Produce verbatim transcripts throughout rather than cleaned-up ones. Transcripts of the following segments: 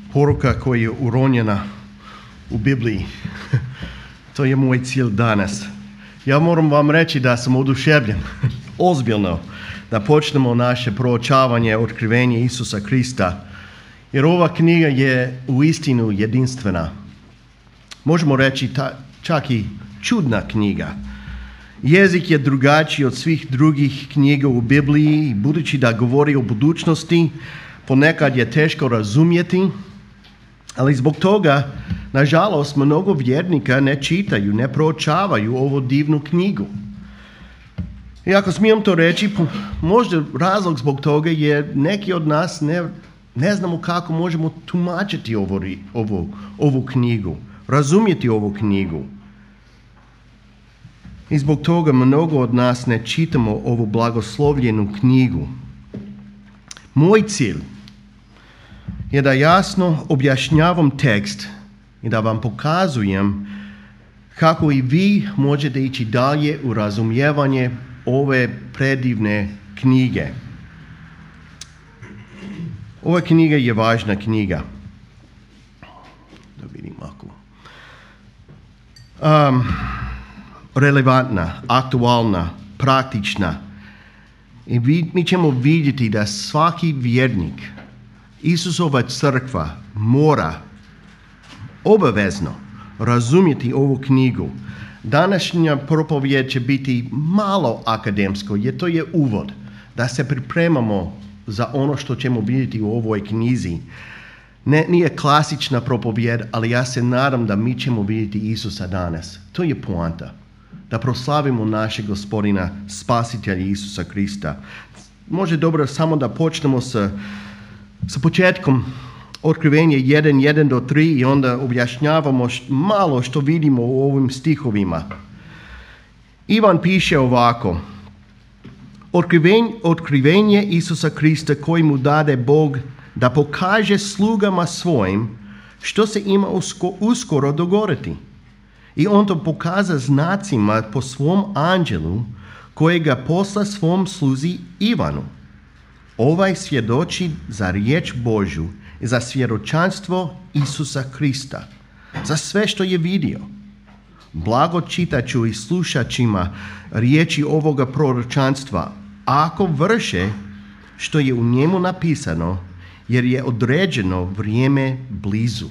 poruka koja je uronjena u Bibliji. To je moj cilj danas. Ja moram vam reći da sam oduševljen, ozbiljno, da počnemo naše proučavanje otkrivenja Isusa Krista, jer ova knjiga je uistinu jedinstvena. Možemo reći ta, čak i čudna knjiga. Jezik je drugačiji od svih drugih knjiga u Bibliji i budući da govori o budućnosti, ponekad je teško razumjeti, ali zbog toga, nažalost, mnogo vjernika ne čitaju, ne proučavaju ovu divnu knjigu. I ako smijem to reći, možda razlog zbog toga je neki od nas ne, ne znamo kako možemo tumačiti ovu, ovu, ovu knjigu, razumjeti ovu knjigu. I zbog toga mnogo od nas ne čitamo ovu blagoslovljenu knjigu. Moj cilj je da jasno objašnjavam tekst i da vam pokazujem kako i vi možete ići dalje u razumijevanje ove predivne knjige. Ova knjiga je važna knjiga. Da vidim ako. Um, relevantna, aktualna, praktična. I vi, mi ćemo vidjeti da svaki vjernik, Isusova crkva mora obavezno razumjeti ovu knjigu. Današnja propovjed će biti malo akademsko, jer to je uvod, da se pripremamo za ono što ćemo vidjeti u ovoj knjizi. Ne, nije klasična propovjed, ali ja se nadam da mi ćemo vidjeti Isusa danas. To je poanta. Da proslavimo našeg Gospodina, Spasitelja Isusa Krista. Može dobro samo da počnemo sa, sa početkom otkrivenja jedan, jedan do tri i onda objašnjavamo š, malo što vidimo u ovim stihovima. Ivan piše ovako. Otkriven, otkrivenje Isusa Krista koji mu dade Bog da pokaže slugama svojim što se ima usko, uskoro dogoditi. I on to pokaza znacima po svom anđelu kojega posla svom sluzi Ivanu. Ovaj svjedoči za riječ Božju i za svjedočanstvo Isusa Krista, za sve što je vidio. Blago čitaču i slušačima riječi ovoga proročanstva, ako vrše što je u njemu napisano, jer je određeno vrijeme blizu.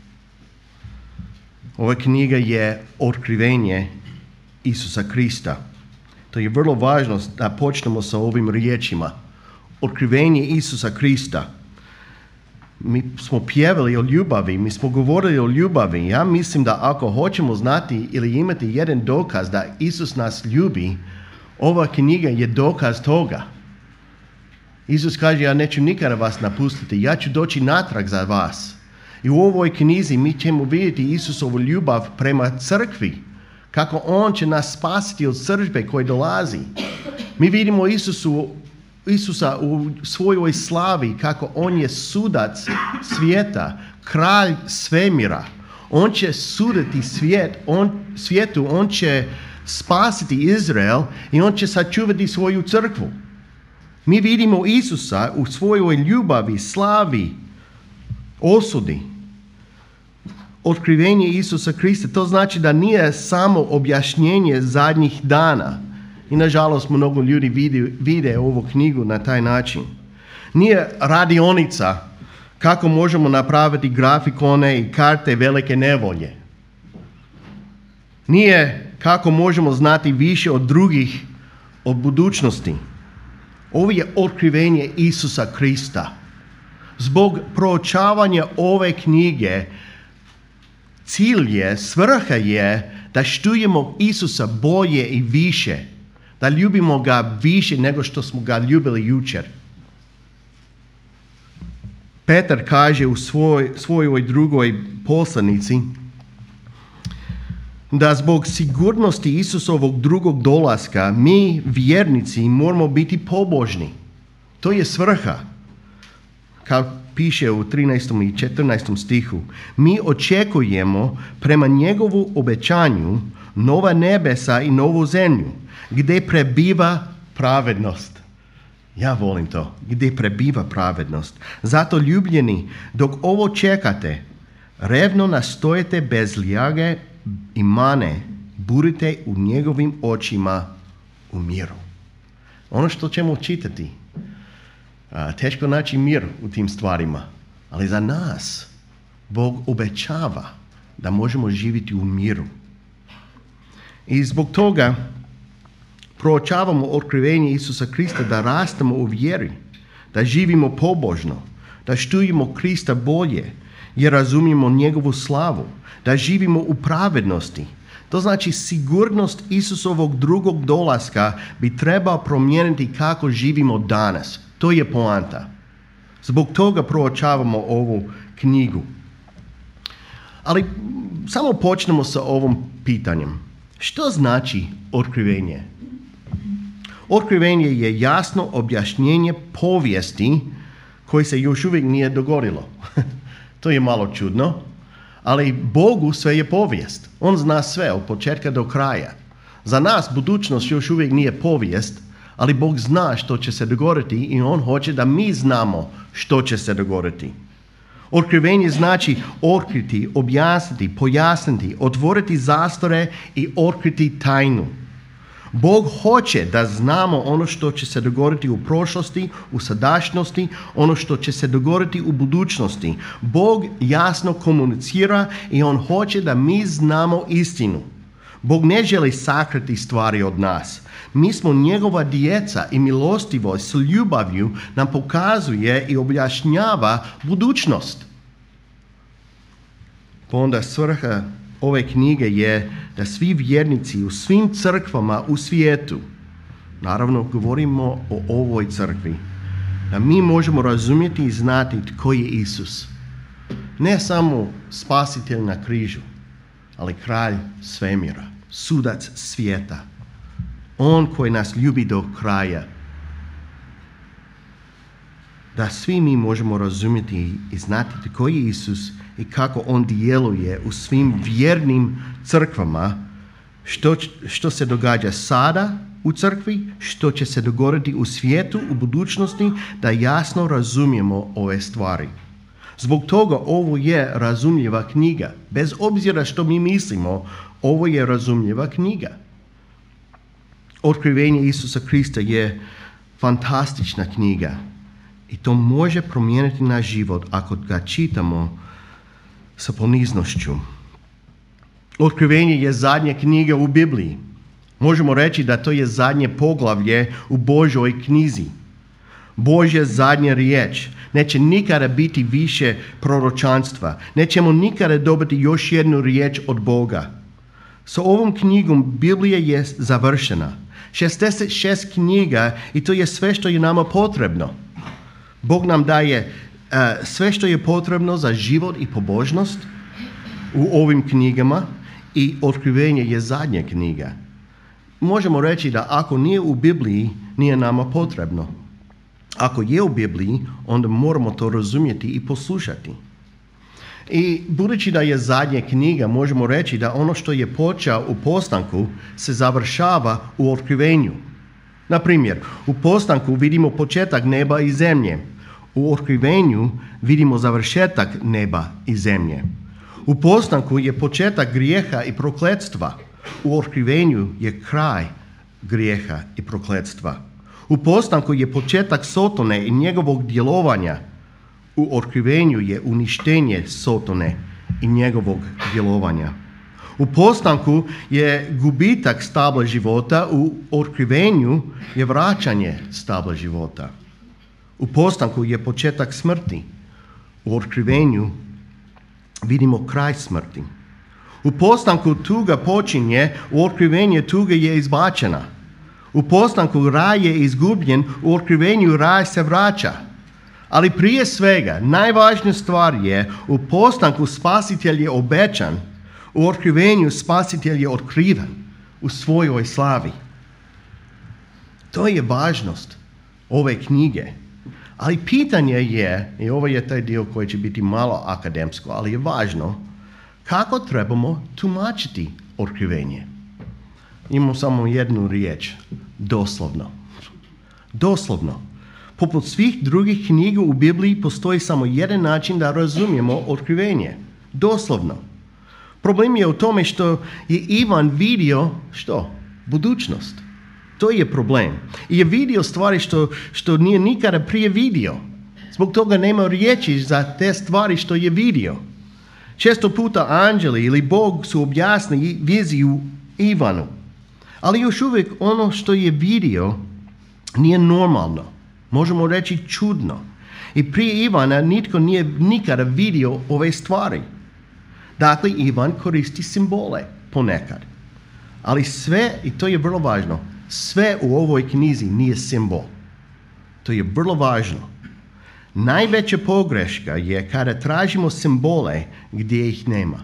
Ova knjiga je otkrivenje Isusa Krista. To je vrlo važno da počnemo sa ovim riječima. Otkrivenje Isusa Krista. Mi smo pjevali o ljubavi, mi smo govorili o ljubavi. Ja mislim da ako hoćemo znati ili imati jedan dokaz da Isus nas ljubi, ova knjiga je dokaz toga. Isus kaže, ja neću nikada vas napustiti, ja ću doći natrag za vas. I u ovoj knjizi mi ćemo vidjeti Isusovu ljubav prema crkvi, kako on će nas spasiti od crkve koji dolazi. Mi vidimo Isusu, Isusa u svojoj slavi, kako on je sudac svijeta, kralj svemira. On će suditi svijet, on, svijetu, on će spasiti Izrael i on će sačuvati svoju crkvu. Mi vidimo Isusa u svojoj ljubavi, slavi, osudi. Otkrivenje Isusa Krista, to znači da nije samo objašnjenje zadnjih dana. I nažalost mnogo ljudi vide, vide ovu knjigu na taj način. Nije radionica kako možemo napraviti grafikone i karte velike nevolje. Nije kako možemo znati više od drugih od budućnosti. Ovo je otkrivenje Isusa Krista. Zbog proučavanja ove knjige cilj je, svrha je da štujemo Isusa bolje i više. Da ljubimo ga više nego što smo ga ljubili jučer. Petar kaže u svoj, svojoj drugoj poslanici da zbog sigurnosti Isusovog drugog dolaska mi vjernici moramo biti pobožni. To je svrha. Kao piše u trinaestom i četrnaestom stihu, mi očekujemo prema njegovu obećanju nova nebesa i novu zemlju, gdje prebiva pravednost. Ja volim to, gdje prebiva pravednost. Zato, ljubljeni, dok ovo čekate, revno nastojete bez ljage i mane, budite u njegovim očima u miru. Ono što ćemo čitati, a, teško naći mir u tim stvarima, ali za nas Bog obećava da možemo živjeti u miru. I zbog toga proučavamo otkrivenje Isusa Krista, da rastemo u vjeri, da živimo pobožno, da štujemo Krista bolje, jer razumijemo njegovu slavu, da živimo u pravednosti. To znači sigurnost Isusovog drugog dolaska bi trebao promijeniti kako živimo danas. To je poanta. Zbog toga proučavamo ovu knjigu. Ali samo počnemo sa ovom pitanjem. Što znači otkrivenje? Otkrivenje je jasno objašnjenje povijesti koje se još uvijek nije dogodilo. To je malo čudno, ali Bogu sve je povijest. On zna sve od početka do kraja. Za nas budućnost još uvijek nije povijest, ali Bog zna što će se dogoditi i On hoće da mi znamo što će se dogoditi. Otkrivenje znači otkriti, objasniti, pojasniti, otvoriti zastore i otkriti tajnu. Bog hoće da znamo ono što će se dogoditi u prošlosti, u sadašnjosti, ono što će se dogoditi u budućnosti. Bog jasno komunicira i On hoće da mi znamo istinu. Bog ne želi sakriti stvari od nas. Mi smo njegova djeca i milostivost s ljubavlju nam pokazuje i objašnjava budućnost. Pa onda svrha ove knjige je da svi vjernici u svim crkvama u svijetu, naravno govorimo o ovoj crkvi, da mi možemo razumjeti i znati tko je Isus. Ne samo spasitelj na križu, ali kralj svemira, sudac svijeta. On koji nas ljubi do kraja. Da svi mi možemo razumjeti i znati tko je Isus i kako On djeluje u svim vjernim crkvama, što, što se događa sada u crkvi, što će se dogoditi u svijetu, u budućnosti, da jasno razumijemo ove stvari. Zbog toga ovo je razumljiva knjiga. Bez obzira što mi mislimo, ovo je razumljiva knjiga. Otkrivenje Isusa Krista je fantastična knjiga i to može promijeniti naš život ako ga čitamo sa poniznošću. Otkrivenje je zadnja knjiga u Bibliji. Možemo reći da to je zadnje poglavlje u Božoj knjizi. Božja zadnja riječ. Neće nikada biti više proročanstva. Nećemo nikada dobiti još jednu riječ od Boga. Sa ovom knjigom Biblija je završena. šezdeset šest knjiga i to je sve što je nama potrebno. Bog nam daje uh, sve što je potrebno za život i pobožnost u ovim knjigama i otkrivenje je zadnja knjiga. Možemo reći da ako nije u Bibliji, nije nama potrebno. Ako je u Bibliji, onda moramo to razumjeti i poslušati. I budući da je zadnja knjiga, možemo reći da ono što je počeo u postanku se završava u otkrivenju. Na primjer, u postanku vidimo početak neba i zemlje. U otkrivenju vidimo završetak neba i zemlje. U postanku je početak grijeha i prokletstva. U otkrivenju je kraj grijeha i prokletstva. U postanku je početak Sotone i njegovog djelovanja. U otkrivenju je uništenje Sotone i njegovog djelovanja. U postanku je gubitak stabla života, u otkrivenju je vraćanje stabla života. U postanku je početak smrti, u otkrivenju vidimo kraj smrti. U postanku tuga počinje, u otkrivenju tuga je izbačena. U postanku raj je izgubljen, u otkrivenju raj se vraća. Ali prije svega, najvažnija stvar je, u postanku spasitelj je obećan, u otkrivenju spasitelj je otkriven u svojoj slavi. To je važnost ove knjige. Ali pitanje je, i ovo je taj dio koji će biti malo akademsko, ali je važno, kako trebamo tumačiti otkrivenje. Imamo samo jednu riječ, doslovno. Doslovno. Poput svih drugih knjiga u Bibliji postoji samo jedan način da razumijemo otkrivenje. Doslovno. Problem je u tome što je Ivan vidio što? Budućnost. To je problem. I je vidio stvari što, što nije nikada prije vidio. Zbog toga nema riječi za te stvari što je vidio. Često puta anđeli ili Bog su objasnili viziju Ivanu. Ali još uvijek ono što je vidio nije normalno. Možemo reći čudno. I prije Ivana nitko nije nikada vidio ove stvari. Dakle, Ivan koristi simbole ponekad. Ali sve, i to je vrlo važno, sve u ovoj knjizi nije simbol. To je vrlo važno. Najveća pogreška je kada tražimo simbole gdje ih nema.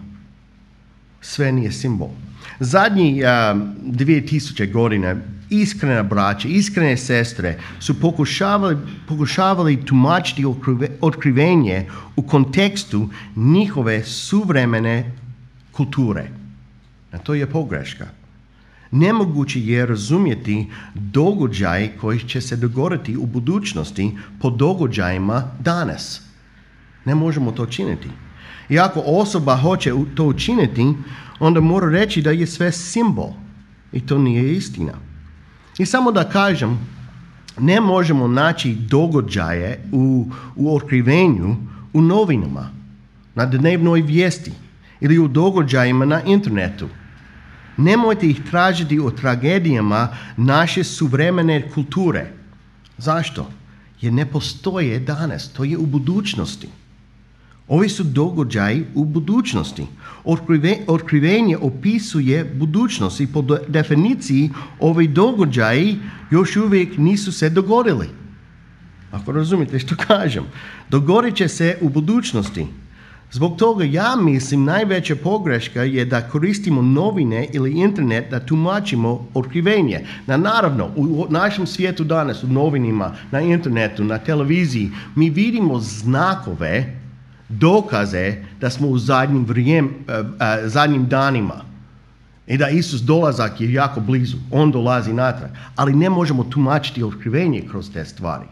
Sve nije simbol. Zadnji uh, dvije tisuće godina iskrena braća, iskrene sestre su pokušavali, pokušavali tumačiti otkrive, otkrivenje u kontekstu njihove suvremene kulture. A to je pogreška. Nemoguće je razumjeti događaj koji će se dogoditi u budućnosti po događajima danas. Ne možemo to činiti. I ako osoba hoće to učiniti, onda mora reći da je sve simbol. I to nije istina. I samo da kažem, ne možemo naći događaje u, u otkrivenju u novinama, na dnevnoj vijesti ili u događajima na internetu. Nemojte ih tražiti o tragedijama naše suvremene kulture. Zašto? Jer ne postoje danas, to je u budućnosti. Ovi su događaji u budućnosti. Otkrive, otkrivenje opisuje budućnost i po definiciji ovi događaji još uvijek nisu se dogodili. Ako razumijete što kažem. Dogodit će se u budućnosti. Zbog toga ja mislim najveća pogreška je da koristimo novine ili internet da tumačimo otkrivenje. Na, naravno, u našem svijetu danas, u novinima, na internetu, na televiziji, mi vidimo znakove, dokaze da smo u zadnjim, vrijem, uh, uh, zadnjim danima i da Isus dolazak je jako blizu, on dolazi natrag, ali ne možemo tumačiti otkrivenje kroz te stvari.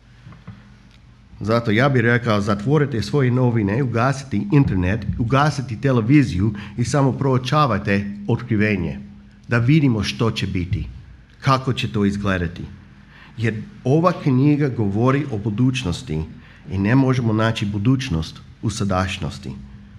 Zato ja bih rekao, zatvorite svoje novine, ugasite internet, ugasite televiziju i samo proučavajte otkrivenje, da vidimo što će biti, kako će to izgledati. Jer ova knjiga govori o budućnosti i ne možemo naći budućnost u sadašnjosti.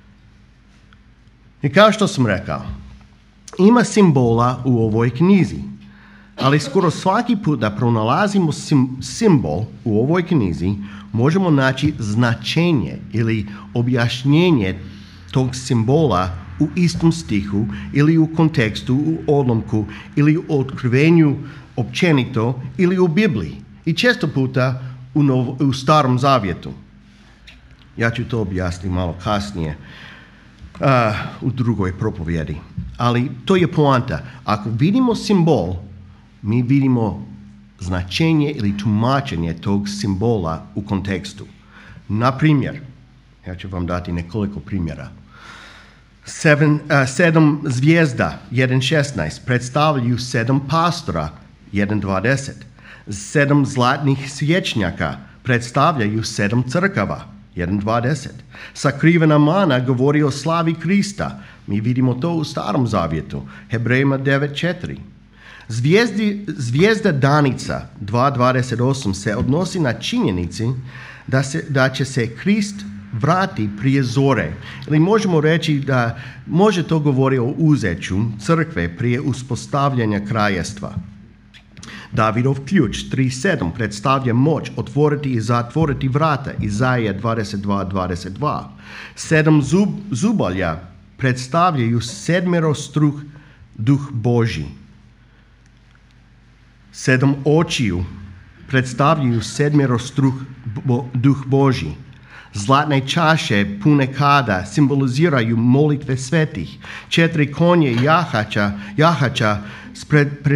I kao što sam rekao, ima simbola u ovoj knjizi, ali skoro svaki put da pronalazimo sim, simbol u ovoj knjizi, možemo naći značenje ili objašnjenje tog simbola u istom stihu ili u kontekstu, u odlomku ili u otkrivenju općenito ili u Bibliji. I često puta u, nov, u Starom Zavjetu. Ja ću to objasniti malo kasnije uh, u drugoj propovjedi. Ali to je poanta. Ako vidimo simbol, mi vidimo značenje ili tumačenje tog simbola u kontekstu. Na primjer, ja ću vam dati nekoliko primjera. Seven, uh, sedam zvijezda, jedan šesnaest, predstavljaju sedam pastora, jedan dvadeset. Sedam zlatnih svječnjaka predstavljaju sedam crkava, jedan dvadeset. Sakrivena mana govori o slavi Krista. Mi vidimo to u Starom Zavjetu, Hebrejima devet četiri. Zvijezdi, zvijezda danica dva dvadeset osam se odnosi na činjenici da, se, da će se Krist vrati prije zore. Ili možemo reći da može to govori o uzeću crkve prije uspostavljanja kraljestva. Davidov ključ tri sedam predstavlja moć otvoriti i zatvoriti vrata, Izaija dvadeset dva dvadeset dva. Sedam zub, zubalja predstavljaju sedmerostruk duh Božji. Sedam očiju predstavljaju sedmerostruk bo, duh Božji. Zlatne čaše pune kada simboliziraju molitve svetih. Četiri konje jahača, jahača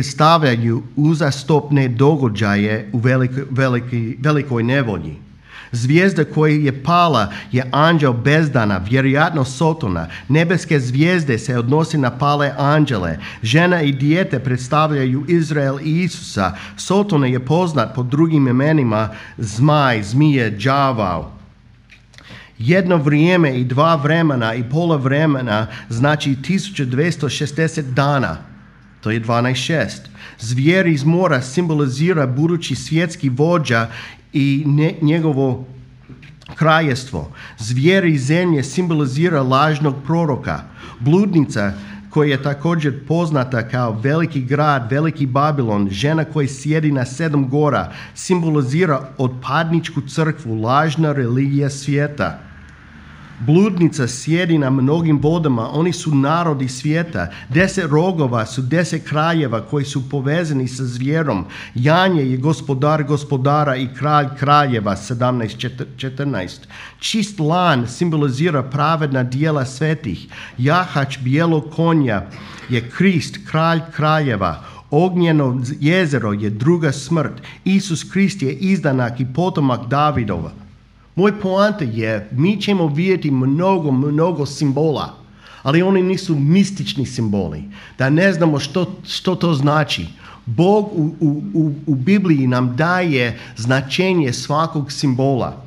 predstavljaju uzastopne događaje u veliko, veliki, velikoj nevolji. Zvijezda koja je pala je anđel bezdana, vjerojatno Sotona. Nebeske zvijezde se odnosi na pale anđele. Žena i dijete predstavljaju Izrael i Isusa. Sotona je poznat pod drugim imenima zmaj, zmije, đavao. Jedno vrijeme i dva vremena i pola vremena znači tisuću dvjesto šezdeset dana. To je dvanaest šest. Zvijer iz mora simbolizira budući svjetski vođa i ne, njegovo kraljestvo. Zvijer iz zemlje simbolizira lažnog proroka. Bludnica koja je također poznata kao veliki grad, veliki Babilon, žena koja sjedi na sedam gora, simbolizira otpadničku crkvu, lažna religija svijeta. Bludnica sjedi na mnogim vodama, oni su narodi svijeta. Deset rogova su deset kraljeva koji su povezani sa zvijerom. Janje je gospodar gospodara i kralj kraljeva, sedamnaest četrnaest. Čist lan simbolizira pravedna dijela svetih. Jahač bijelog konja je Krist, kralj kraljeva. Ognjeno jezero je druga smrt. Isus Krist je izdanak i potomak Davidova. Moj poanta je, mi ćemo vidjeti mnogo, mnogo simbola, ali oni nisu mistični simboli, da ne znamo što, što to znači. Bog u, u, u Bibliji nam daje značenje svakog simbola.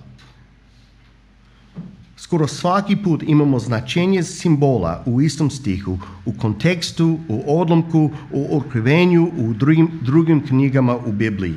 Skoro svaki put imamo značenje simbola u istom stihu, u kontekstu, u odlomku, u otkrivenju, u drugim, drugim knjigama u Bibliji.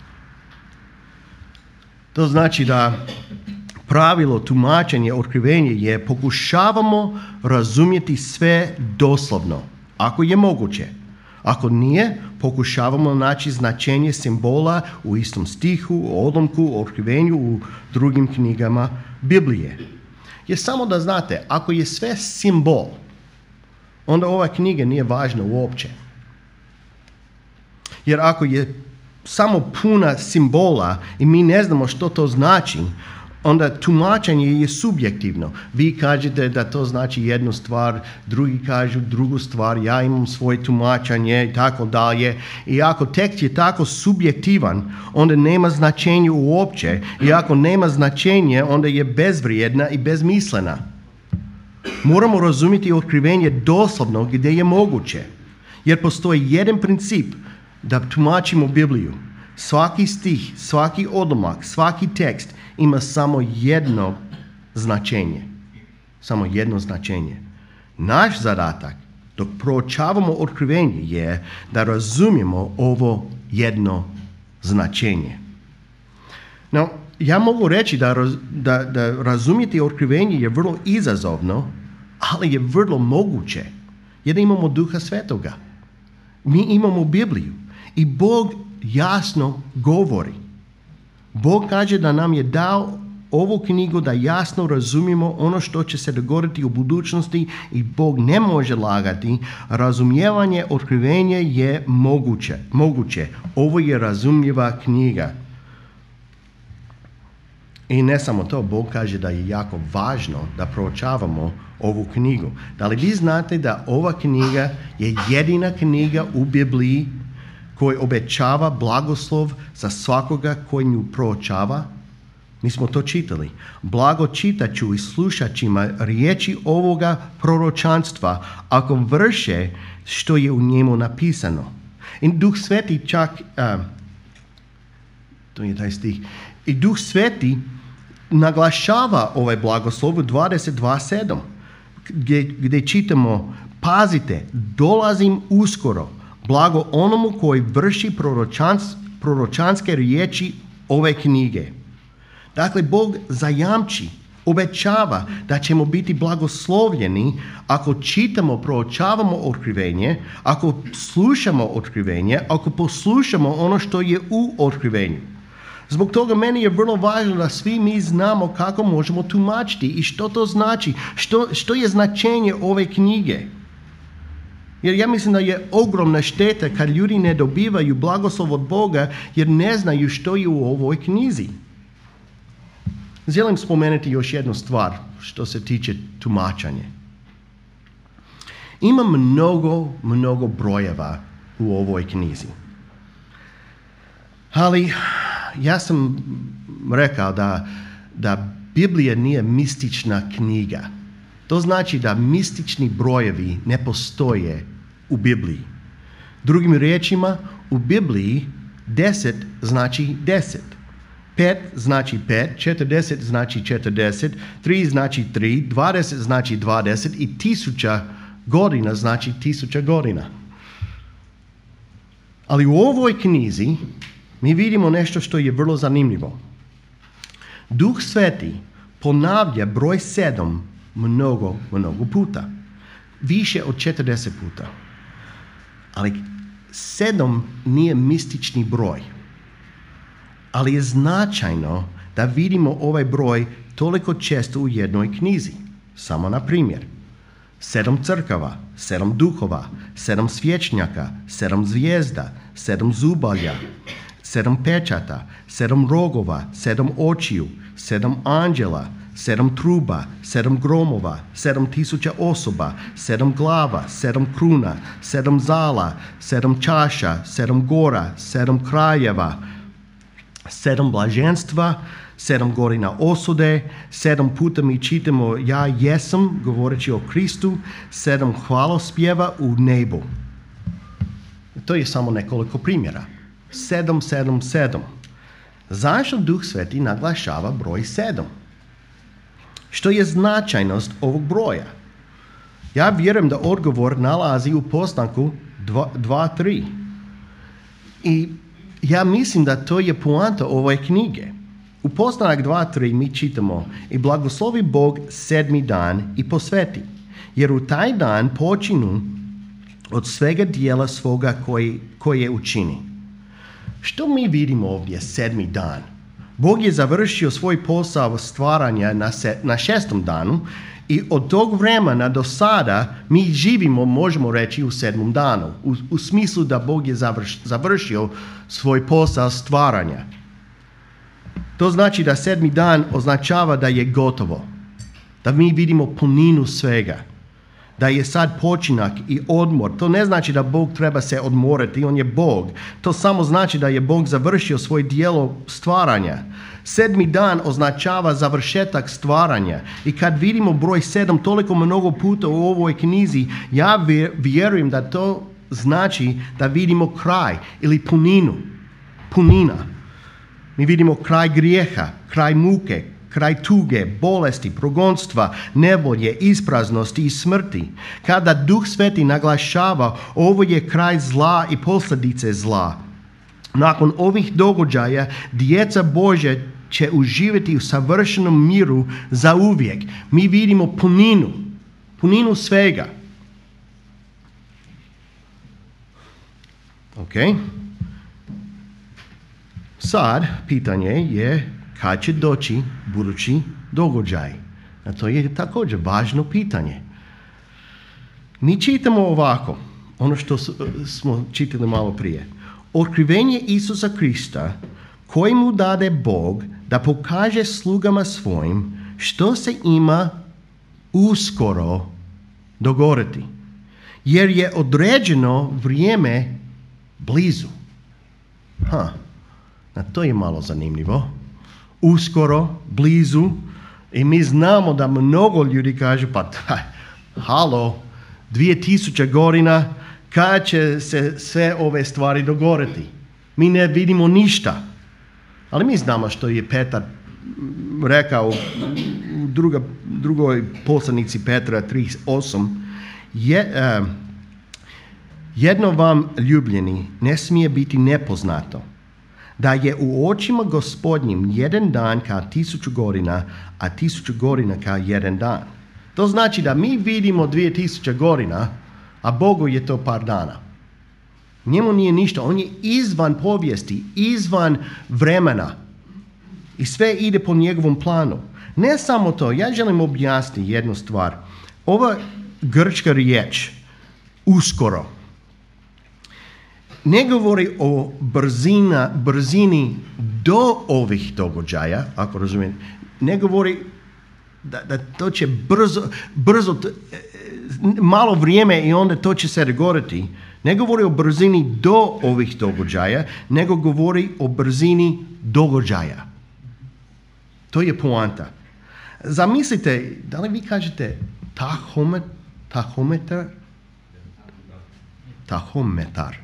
To znači da pravilo tumačenja otkrivenja je pokušavamo razumjeti sve doslovno, ako je moguće. Ako nije, pokušavamo naći značenje simbola u istom stihu, u odlomku, u otkrivenju, u drugim knjigama Biblije. Jer samo da znate, ako je sve simbol, onda ova knjiga nije važna uopće. Jer ako je samo puna simbola i mi ne znamo što to znači, onda tumačenje je subjektivno. Vi kažete da to znači jednu stvar, drugi kažu drugu stvar, ja imam svoje tumačenje i tako dalje. I ako tekst je tako subjektivan, onda nema značenja uopće. I ako nema značenje, onda je bezvrijedna i bezmislena. Moramo razumjeti otkrivenje doslovno gdje je moguće. Jer postoji jedan princip da tumačimo Bibliju. Svaki stih, svaki odlomak, svaki tekst ima samo jedno značenje. Samo jedno značenje. Naš zadatak dok proučavamo otkrivenje je da razumijemo ovo jedno značenje. No, ja mogu reći da, da, da razumjeti otkrivenje je vrlo izazovno, ali je vrlo moguće. Jer imamo Duha Svetoga. Mi imamo Bibliju. I Bog jasno govori. Bog kaže da nam je dao ovu knjigu da jasno razumijemo ono što će se dogoditi u budućnosti i Bog ne može lagati. Razumijevanje otkrivenja je moguće. moguće. Ovo je razumljiva knjiga. I ne samo to, Bog kaže da je jako važno da proučavamo ovu knjigu. Da li vi znate da ova knjiga je jedina knjiga u Bibliji koji obećava blagoslov za svakoga koji nju proučava? Mi smo to čitali. Blago čitaču i slušačima riječi ovoga proročanstva ako vrše što je u njemu napisano. I Duh Sveti čak, uh, to je taj stih, i Duh Sveti naglašava ovaj blagoslov u dvadeset dva sedam gdje, gdje čitamo, pazite, dolazim uskoro, blago onomu koji vrši proročans, proročanske riječi ove knjige. Dakle, Bog zajamči, obećava da ćemo biti blagoslovljeni ako čitamo, proučavamo otkrivenje, ako slušamo otkrivenje, ako poslušamo ono što je u otkrivenju. Zbog toga meni je vrlo važno da svi mi znamo kako možemo tumačiti i što to znači, što, što je značenje ove knjige. Jer ja mislim da je ogromna šteta kad ljudi ne dobivaju blagoslov od Boga jer ne znaju što je u ovoj knjizi. Želim spomenuti još jednu stvar što se tiče tumačanja. Ima mnogo, mnogo brojeva u ovoj knjizi. Ali ja sam rekao da da Biblija nije mistična knjiga. To znači da mistični brojevi ne postoje u Bibliji. Drugim riječima, u Bibliji deset znači deset. Pet znači pet, četrdeset znači četrdeset, tri znači tri, dvadeset znači dvadeset i tisuća godina znači tisuća godina. Ali u ovoj knjizi mi vidimo nešto što je vrlo zanimljivo. Duh Sveti ponavlja broj sedam mnogo, mnogo puta. Više od četrdeset puta. Ali sedam nije mistični broj. Ali je značajno da vidimo ovaj broj toliko često u jednoj knjizi. Samo na primjer. Sedam crkava, sedam duhova, sedam svječnjaka, sedam zvijezda, sedam zubalja, sedam pečata, sedam rogova, sedam očiju, sedam anđela, sedam truba, sedam gromova, sedam tisuća osoba, sedam glava, sedam kruna, sedam zala, sedam čaša, sedam gora, sedam kraljeva, sedam blaženstva, sedam godina osude, sedam puta mi čitamo ja jesam, govoreći o Kristu, sedam hvalospjeva u nebu. To je samo nekoliko primjera. Sedam, sedam, sedam. Zašto Duh Sveti naglašava broj sedam? Što je značajnost ovog broja? Ja vjerujem da odgovor nalazi u Postanku dva tri. I ja mislim da to je poanta ove knjige. U Postanak dva tri mi čitamo i blagoslovi Bog sedmi dan i posveti, jer u taj dan počinu od svega dijela svoga koji, koje učini. Što mi vidimo ovdje sedmi dan? Bog je završio svoj posao stvaranja na, se, na šestom danu i od tog vremena do sada mi živimo, možemo reći, u sedmom danu. U, u smislu da Bog je završ, završio svoj posao stvaranja. To znači da sedmi dan označava da je gotovo. Da mi vidimo puninu svega. Da je sad počinak i odmor. To ne znači da Bog treba se odmoriti, on je Bog. To samo znači da je Bog završio svoj dijelo stvaranja. Sedmi dan označava završetak stvaranja. I kad vidimo broj sedam toliko mnogo puta u ovoj knjizi, ja vjerujem da to znači da vidimo kraj ili puninu. Punina. Mi vidimo kraj grijeha, kraj muke, kraj tuge, bolesti, progonstva, nevolje, ispraznosti i smrti. Kada Duh Sveti naglašava ovo je kraj zla i posljedice zla. Nakon ovih događaja djeca Božja će uživati u savršenom miru za uvijek. Mi vidimo puninu, puninu svega. Ok. Sad, pitanje je kad će doći budući događaj. A to je također važno pitanje. Mi čitamo ovako, ono što smo čitali malo prije. Otkrivenje Isusa Krista, koji mu dade Bog da pokaže slugama svojim što se ima uskoro dogoditi. Jer je određeno vrijeme blizu. Ha. A to je malo zanimljivo. Uskoro, blizu. I mi znamo da mnogo ljudi kažu, pa halo, dvije tisuće godina, kada će se sve ove stvari dogoditi? Mi ne vidimo ništa. Ali mi znamo što je Petar rekao u druga, drugoj poslanici Petra tri osam. Je, uh, jedno vam, ljubljeni, ne smije biti nepoznato, da je u očima Gospodnjim jedan dan kao tisuću godina, a tisuću godina kao jedan dan. To znači da mi vidimo dvije tisuće godina, a Bogu je to par dana. Njemu nije ništa, on je izvan povijesti, izvan vremena. I sve ide po njegovom planu. Ne samo to, ja želim objasniti jednu stvar. Ova grčka riječ, uskoro, ne govori o brzina, brzini do ovih događaja, ako razumijem. Ne govori da, da to će brzo, brzo, malo vrijeme i onda to će se dogoditi. Ne govori o brzini do ovih događaja, nego govori o brzini događaja. To je poanta. Zamislite, da li vi kažete tahomet, tahometar? Tahometar.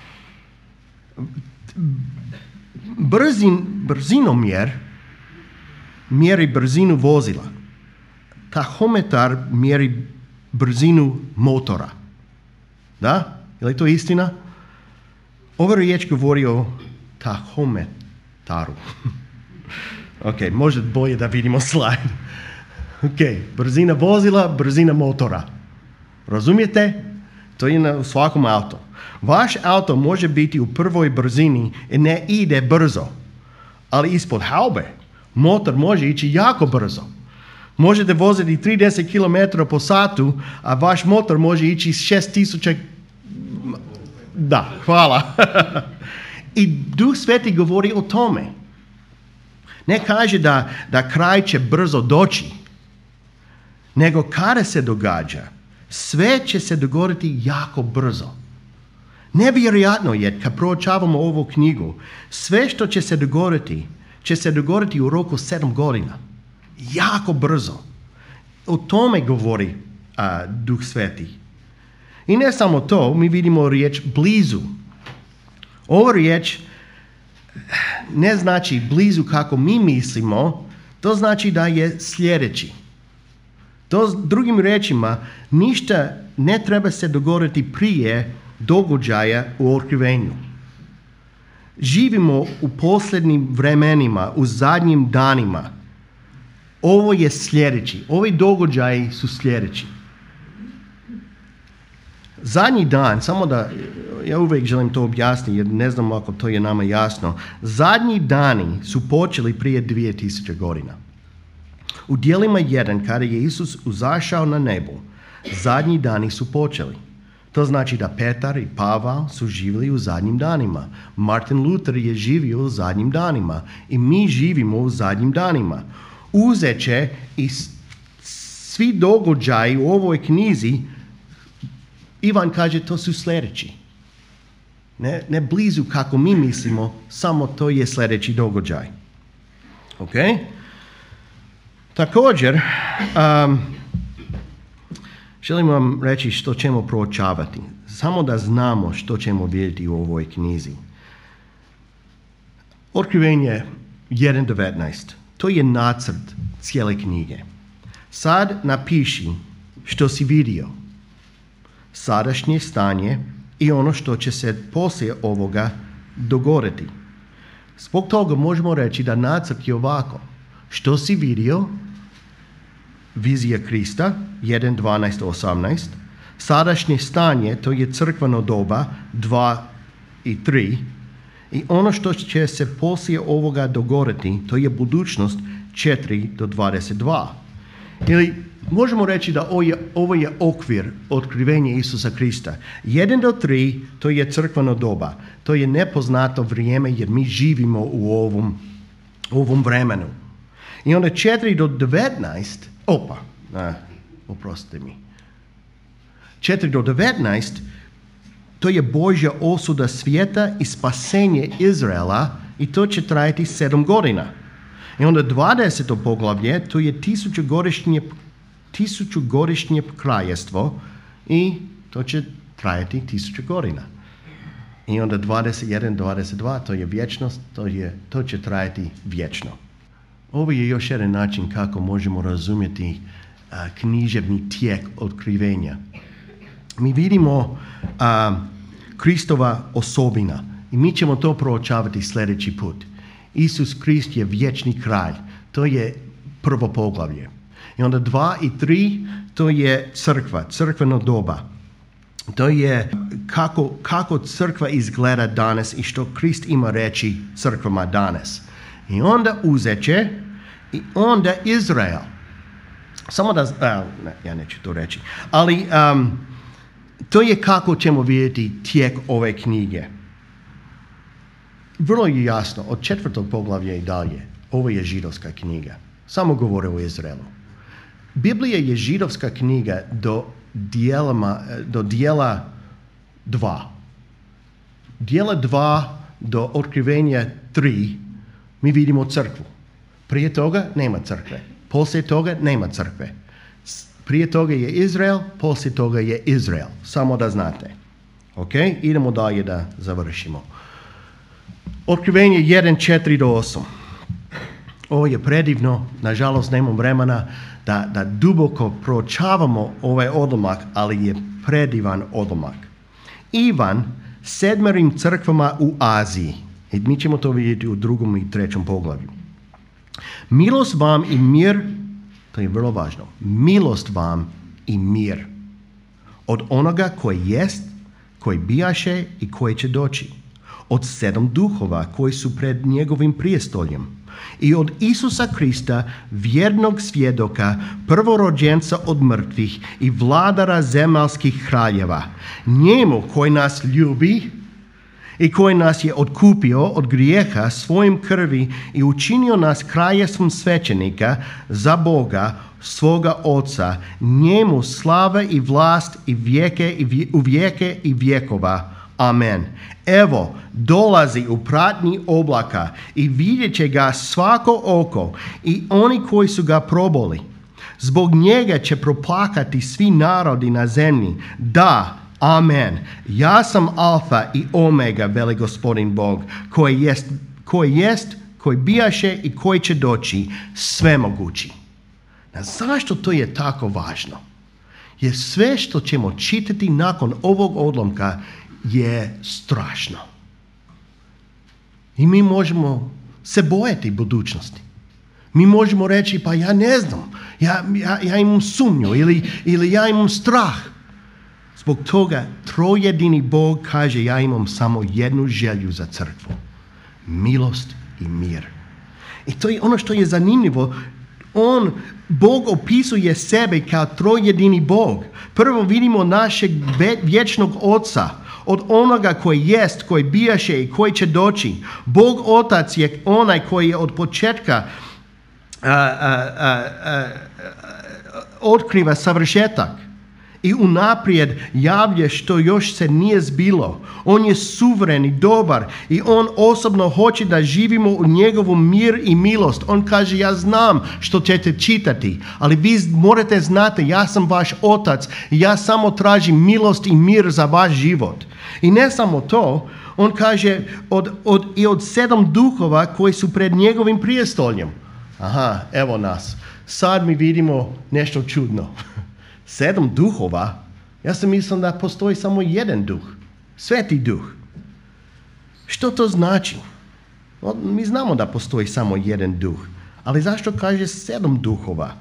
Brzin, brzinomjer mjeri brzinu vozila. Tahometar mjeri brzinu motora. Da? Je li to istina? Ova riječ govori o tahometaru. Ok, možda bolje da vidimo slajd. Ok, brzina vozila, brzina motora. Razumijete? To je na svakom auto. Vaš auto može biti u prvoj brzini i ne ide brzo, ali ispod haube motor može ići jako brzo. Možete voziti trideset kilometara po satu, a vaš motor može ići šest tisuća. Da, hvala. I Duh Sveti govori o tome. Ne kaže da, da kraj će brzo doći, nego kada se događa, sve će se dogoditi jako brzo. Nevjerojatno je kad proučavamo ovu knjigu, sve što će se dogoditi, će se dogoditi u roku sedam godina. Jako brzo. O tome govori a, Duh Sveti. I ne samo to, mi vidimo riječ blizu. Ova riječ ne znači blizu kako mi mislimo, to znači da je sljedeći. To drugim riječima, ništa ne treba se dogoditi prije događaja u otkrivenju. Živimo u posljednjim vremenima, u zadnjim danima. Ovo je sljedeći. Ovi događaji su sljedeći. Zadnji dan, samo da, ja uvijek želim to objasniti jer ne znam ako to je nama jasno. Zadnji dani su počeli prije dvije tisuće godina. U dijelima jedan, kada je Isus uzašao na nebo, zadnji dani su počeli. To znači da Petar i Pavao su živjeli u zadnjim danima. Martin Luther je živio u zadnjim danima. I mi živimo u zadnjim danima. Uzet će i svi događaji u ovoj knjizi, Ivan kaže, to su sljedeći. Ne, ne blizu kako mi mislimo, samo to je sljedeći događaj. Ok? Također, um, želim vam reći što ćemo proučavati. Samo da znamo što ćemo vidjeti u ovoj knjizi. Otkrivenje jedan devetnaest. To je nacrt cijele knjige. Sad napiši što si vidio. Sadašnje stanje i ono što će se poslije ovoga dogoditi. Zbog toga možemo reći da nacrt je ovako. Što si vidio? Vizija Krista, jedan dvanaest osamnaest. Sadašnje stanje, to je crkveno doba, dva i tri. I ono što će se poslije ovoga dogoditi, to je budućnost, četiri do dvadeset dva. Ili možemo reći da ovo je, ovo je okvir otkrivenja Isusa Krista. jedan do tri, to je crkveno doba. To je nepoznato vrijeme jer mi živimo u ovom, ovom vremenu. I onda četiri do devetnaest, opa, a, oprostite mi. četiri do devetnaest, to je Božja osuda svijeta i spasenje Izraela i to će trajati sedam godina. I onda dvadeseto poglavlje, to je tisućugodišnje, tisućugodišnje kraljestvo i to će trajati tisuću godina. I onda dvadeset jedan, dvadeset dva, to je vječnost, to, je, to će trajati vječno. Ovo je još jedan način kako možemo razumjeti a, književni tijek otkrivenja. Mi vidimo a, Kristova osobina i mi ćemo to proučavati sljedeći put. Isus Krist je vječni kralj. To je prvo poglavlje. I onda dva i tri, to je crkva, crkveno doba. To je kako, kako crkva izgleda danas i što Krist ima reći crkvama danas. I onda uzeće i onda Izrael. Samo da, a, ne, ja neću to reći. Ali um, to je kako ćemo vidjeti tijek ove knjige. Vrlo je jasno, od četvrtog poglavlja i dalje, ovo je židovska knjiga. Samo govore o Izraelu. Biblija je židovska knjiga do, dijelama, do dijela dva. Dijela dva do otkrivenja tri mi vidimo crkvu. Prije toga nema crkve. Poslije toga nema crkve. Prije toga je Izrael, poslije toga je Izrael. Samo da znate. Ok? Idemo dalje da završimo. Otkrivenje jedan, četiri do osam. Ovo je predivno. Nažalost, nemam vremena da, da duboko proučavamo ovaj odlomak, ali je predivan odlomak. Ivan sedmerim crkvama u Aziji. I mi ćemo to vidjeti u drugom i trećem poglavlju. Milost vam i mir, to je vrlo važno, milost vam i mir od onoga koji jest, koji bijaše i koji će doći, od sedam duhova koji su pred njegovim prijestoljem i od Isusa Krista, vjernog svjedoka, prvorođenca od mrtvih i vladara zemaljskih kraljeva, njemu koji nas ljubi i koji nas je otkupio od grijeha svojim krvi i učinio nas kraljevstvom svećenika za Boga, svoga Oca, njemu slava i vlast i vijeke i vje, u vijeke i vjekova. Amen. Evo, dolazi u pratnji oblaka i vidjet će ga svako oko i oni koji su ga proboli. Zbog njega će proplakati svi narodi na zemlji. Da, amen. Ja sam Alfa i Omega, veli Gospodin Bog, koji jest, koji jest, koji bijaše i koji će doći, svemogući. A zašto to je tako važno? Jer sve što ćemo čitati nakon ovog odlomka je strašno. I mi možemo se bojati budućnosti. Mi možemo reći, pa ja ne znam, ja, ja, ja imam sumnju ili, ili ja imam strah. Zbog toga trojedini Bog kaže, ja imam samo jednu želju za crkvu. Milost i mir. I to je ono što je zanimljivo. On, Bog opisuje sebe kao trojedini Bog. Prvo vidimo našeg vječnog Oca, od onoga koji jest, koji bijaše i koji će doći. Bog Otac je onaj koji je od početka a, a, a, a, otkriva savršetak i unaprijed javlja što još se nije zbilo. On je suveren i dobar i on osobno hoće da živimo u njegovom mir i milost. On kaže, ja znam što ćete čitati, ali vi morate znati, ja sam vaš Otac i ja samo tražim milost i mir za vaš život. I ne samo to, on kaže od, od, i od sedam duhova koji su pred njegovim prijestoljem. Aha, evo nas. Sad mi vidimo nešto čudno. Sedam duhova? Ja sam mislio da postoji samo jedan duh. Sveti duh. Što to znači? Mi znamo da postoji samo jedan duh. Ali zašto kaže sedam duhova?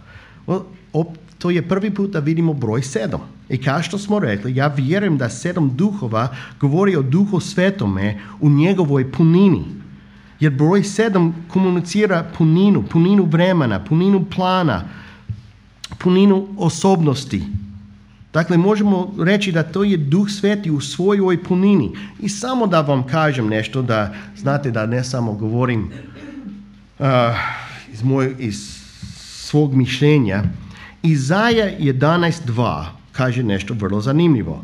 To je prvi put da vidimo broj sedam. I kao što smo rekli, ja vjerujem da sedam duhova govori o Duhu Svetome u njegovoj punini. Jer broj sedam komunicira puninu, puninu vremena, puninu plana, puninu osobnosti. Dakle, možemo reći da to je Duh Sveti u svojoj punini. I samo da vam kažem nešto, da znate da ne samo govorim uh, iz, moj, iz svog mišljenja. Izaja jedanaest dva kaže nešto vrlo zanimljivo.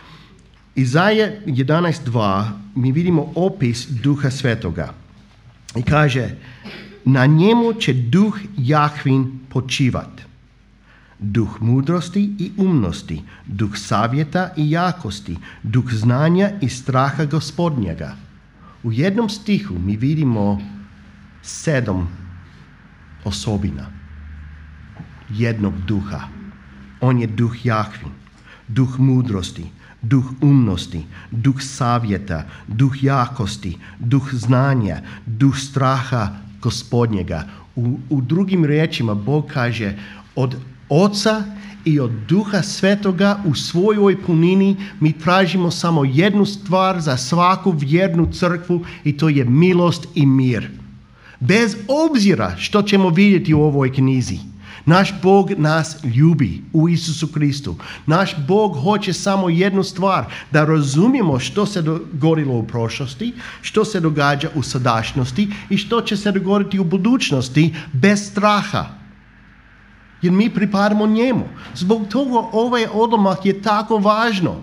Izaja jedanaest dva mi vidimo opis Duha Svetoga. I kaže, na njemu će Duh Jahvin počivat. Duh mudrosti i umnosti, duh savjeta i jakosti, duh znanja i straha Gospodnjega. U jednom stihu mi vidimo sedam osobina jednog duha. On je duh Jahvin, duh mudrosti, duh umnosti, duh savjeta, duh jakosti, duh znanja, duh straha Gospodnjega. U, u drugim riječima Bog kaže od Oca i od Duha Svetoga u svojoj punini mi tražimo samo jednu stvar za svaku vjernu crkvu i to je milost i mir. Bez obzira što ćemo vidjeti u ovoj knjizi. Naš Bog nas ljubi u Isusu Kristu. Naš Bog hoće samo jednu stvar, da razumijemo što se dogodilo u prošlosti, što se događa u sadašnjosti i što će se dogoditi u budućnosti bez straha. Jer mi pripadamo njemu. Zbog toga ovaj odlomak je tako važno.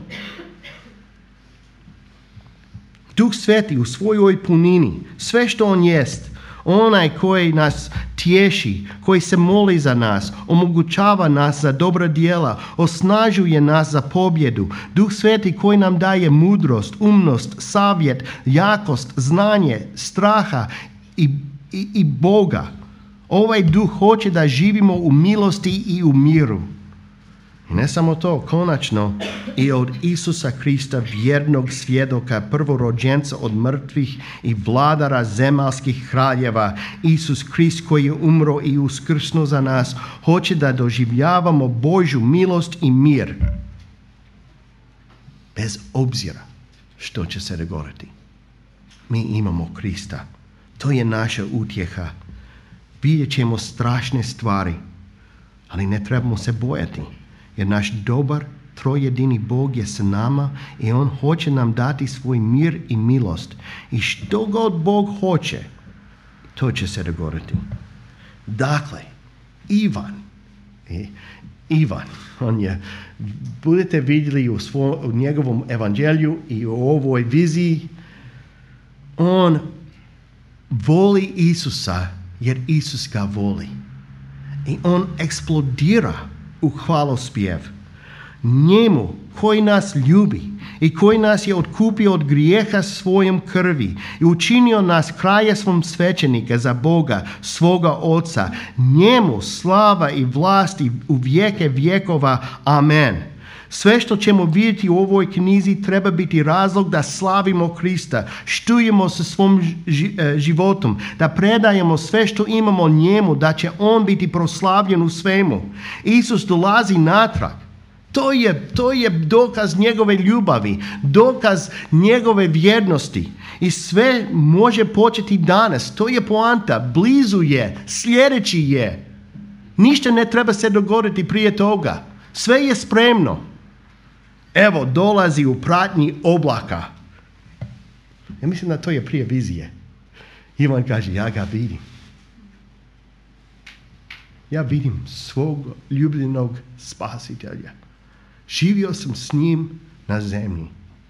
Duh Sveti u svojoj punini, sve što on jest, onaj koji nas tješi, koji se moli za nas, omogućava nas za dobra djela, osnažuje nas za pobjedu. Duh Sveti koji nam daje mudrost, umnost, savjet, jakost, znanje, straha i, i, i Boga. Ovaj duh hoće da živimo u milosti i u miru. I ne samo to, konačno i od Isusa Krista, vjernog svjedoka, prvorođenca od mrtvih i vladara zemaljskih kraljeva, Isus Krist koji je umro i uskrsnuo za nas, hoće da doživljavamo Božju milost i mir. Bez obzira što će se dogoditi. Mi imamo Krista. To je naša utjeha. Vidjet ćemo strašne stvari, ali ne trebamo se bojati. Jer naš dobar, trojedini Bog je s nama i On hoće nam dati svoj mir i milost. I što god Bog hoće, to će se dogoditi. Dakle, Ivan, Ivan, on je, budete vidjeli u, svoj, u njegovom evanđelju i u ovoj viziji, on voli Isusa jer Isus ga voli. I on eksplodira u hvalospjev. Njemu koji nas ljubi i koji nas je otkupio od grijeha svojom krvi i učinio nas kraljevstvom svećenika za Boga, svoga Oca, njemu slava i vlasti u vijeke vjekova. Amen. Sve što ćemo vidjeti u ovoj knjizi treba biti razlog da slavimo Krista, štujemo sa svom životom, da predajemo sve što imamo njemu, da će on biti proslavljen u svemu. Isus dolazi natrag. To je, to je dokaz njegove ljubavi, dokaz njegove vjernosti. I sve može početi danas. To je poanta. Blizu je, sljedeći je. Ništa ne treba se dogoditi prije toga. Sve je spremno. Evo, dolazi u pratnji oblaka. Ja mislim da to je prije vizije. Ivan kaže, ja ga vidim. Ja vidim svog ljubljenog spasitelja. Živio sam s njim na zemlji.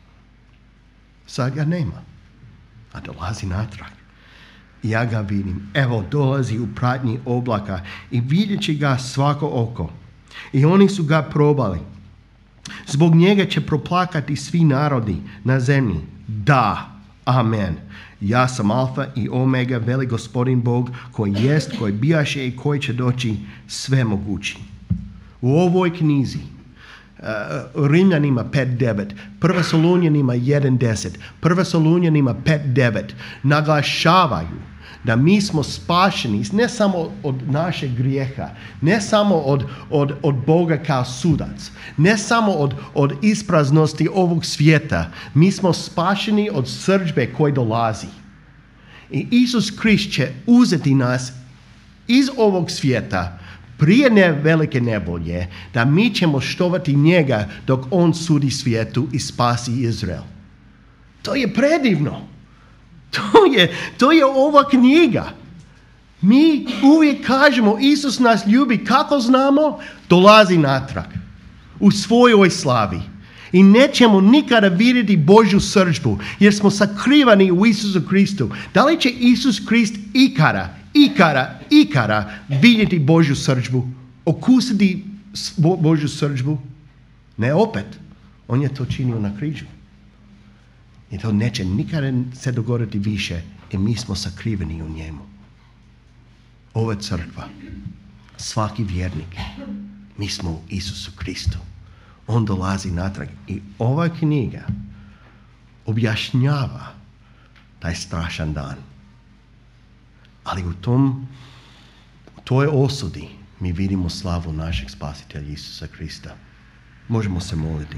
Sad ga nema. A dolazi natrag. Ja ga vidim. Evo, dolazi u pratnji oblaka i vidjet će ga svako oko. I oni su ga probali. Zbog njega će proplakati svi narodi na zemlji. Da, amen. Ja sam Alfa i Omega, veli Gospodin Bog, koji jest, koji bijaše i koji će doći, sve mogući. U ovoj knjizi, uh, Rimljanima pet devet, Prva Solunjanima jedan deset, Prva Solunjanima pet devet naglašavaju da mi smo spašeni ne samo od našeg grijeha, ne samo od, od, od Boga kao sudac, ne samo od, od ispraznosti ovog svijeta. Mi smo spašeni od srdžbe koji dolazi. I Isus Krist će uzeti nas iz ovog svijeta prije ne velike nevolje, da mi ćemo štovati njega dok on sudi svijetu i spasi Izrael. To je predivno. To je, to je ova knjiga. Mi uvijek kažemo Isus nas ljubi. Kako znamo? Dolazi natrag u svojoj slavi. I nećemo nikada vidjeti Božju srdžbu jer smo sakrivani u Isusu Kristu. Da li će Isus Krist ikada, ikada, ikada vidjeti Božju srdžbu? Okusiti Božju srdžbu? Ne opet. On je to činio na križu. I to neće nikada se dogoditi više i mi smo sakriveni u njemu. Ova crkva, svaki vjernik, mi smo u Isusu Kristu. On dolazi natrag i ova knjiga objašnjava taj strašan dan. Ali u tom, u toj osudi mi vidimo slavu našeg spasitelja Isusa Krista. Možemo se moliti.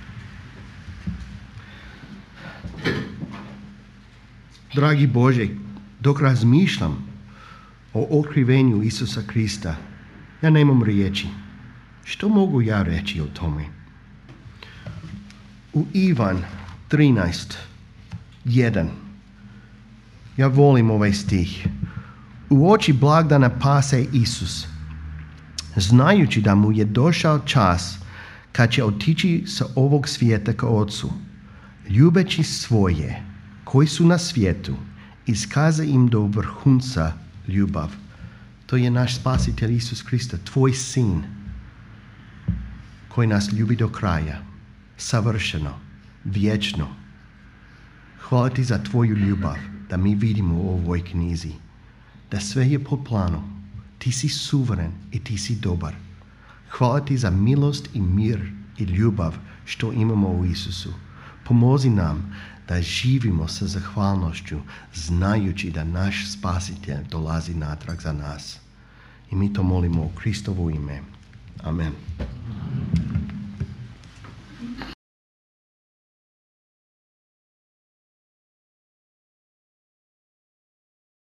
Dragi Bože, dok razmišljam o otkrivenju Isusa Krista, ja nemam riječi. Što mogu ja reći o tome? U Ivan trinaest jedan ja volim ovaj stih. U oči blagdana pase Isus, znajući da mu je došao čas kad će otići sa ovog svijeta ka Otcu, ljubeći svoje koji su na svijetu, iskaza im do vrhunca ljubav. To je naš spasitelj Isus Krista, tvoj sin, koji nas ljubi do kraja, savršeno, vječno. Hvala ti za tvoju ljubav, da mi vidimo u ovoj knjizi, da sve je pod planom. Ti si suveren i ti si dobar. Hvala ti za milost i mir i ljubav što imamo u Isusu. Pomozi nam da živimo sa zahvalnošću, znajući da naš spasitelj dolazi natrag za nas. I mi to molimo u Kristovo ime. Amen.